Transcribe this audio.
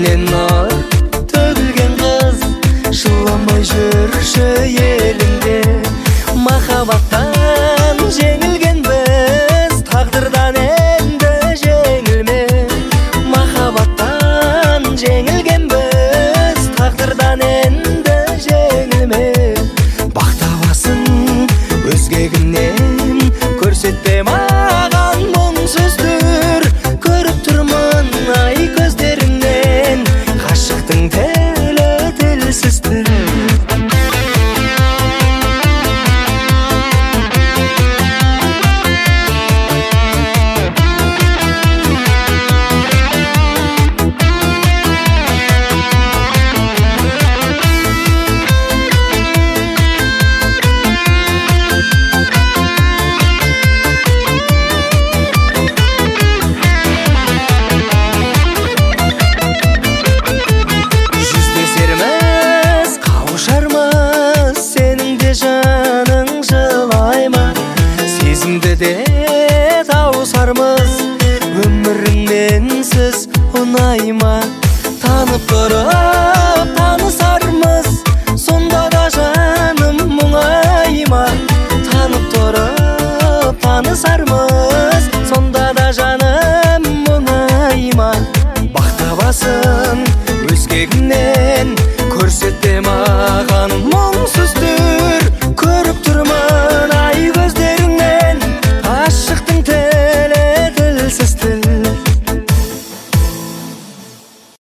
Жүзінен нұр төгілген қыз, жыламай жүрші еліңде. Махаббаттан жеңілген біз, тағдырдан енді жеңілме. Махаббаттан жеңілген біз, тағдырдан енді жеңілме. Бақтабасын өзгегінен көрсетпе маған мұңсыздыр. Көріп тұрмын ай көздеріңнен, ғашықтың тілі тілсіздір. Де тауысармыз, өміріңменсіз ұнайма. Танып тұрып танысармыз, сонда да жаным мұңайма. Танып тұрып танысармыз, сонда да жаным мұңайма. Бақтабасын өзгегінен